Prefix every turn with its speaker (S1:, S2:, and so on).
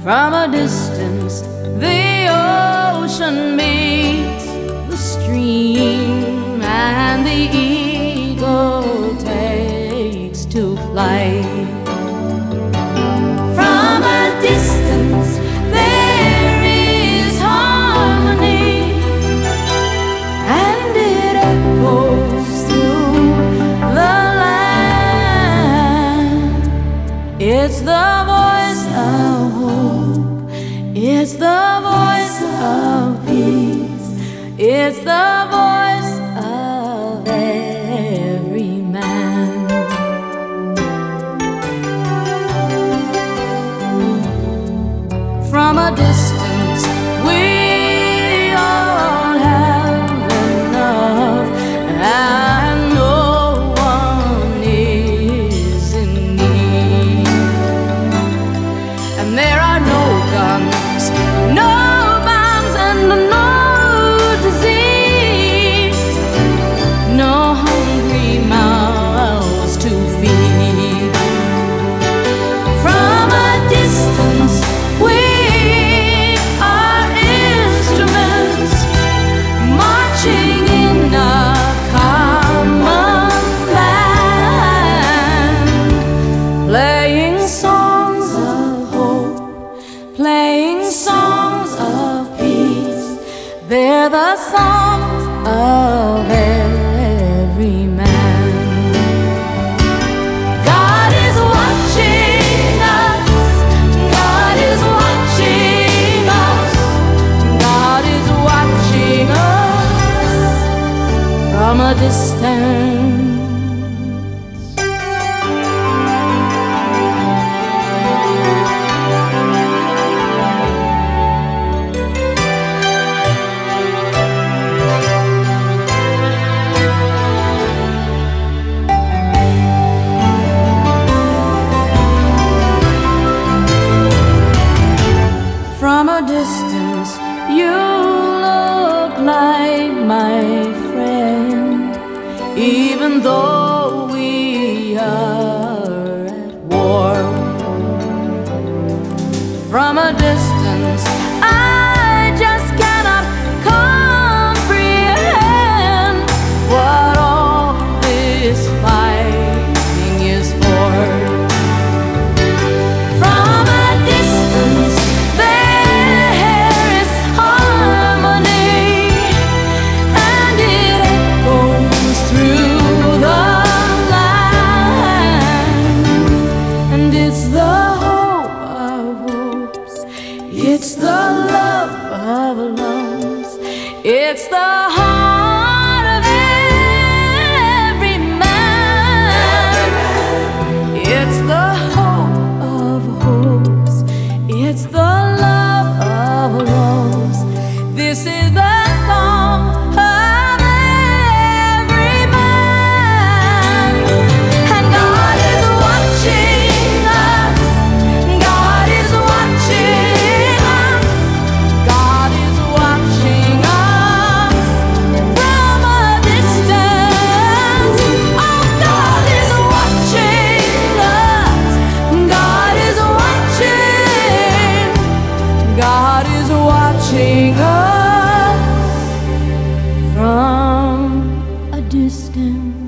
S1: From a distance, the ocean meets the stream, and the eagle takes to flight. From a distance, there is harmony, and it echoes through the land. It's the voice of hope, it's the voice of peace, it's the voice of every man. From a distance, we all have enough, and no one is in need. And there are no guns, no bombs, and no disease, no hungry mouths to feed. From a distance, we are instruments marching in a common band, playing songs of hope, playing songs of peace. They're the songs of every man. God is watching us, God is watching us, God is watching us from a distance. From a distance, you look like my friend, even though we are at war. From a distance, I just cannot comprehend what all this fighting is for. From a distance, it's the love of loves, it's the heart of every man, it's the hope of hopes, it's the love of loves. This is the song of every man, and God is watching us, God is watching us, God is watching us from a distance. Oh, God is watching us, God is watching, God is watching us from a distance.